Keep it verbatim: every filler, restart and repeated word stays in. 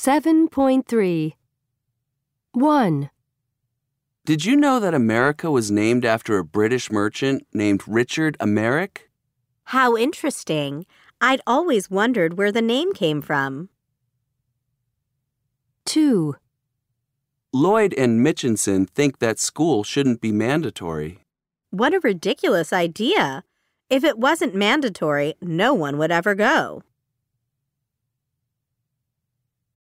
seven point three. one. Did you know that America was named after a British merchant named Richard Americ? How interesting. I'd always wondered where the name came from. two. Lloyd and Mitchinson think that school shouldn't be mandatory. What a ridiculous idea. If it wasn't mandatory, no one would ever go.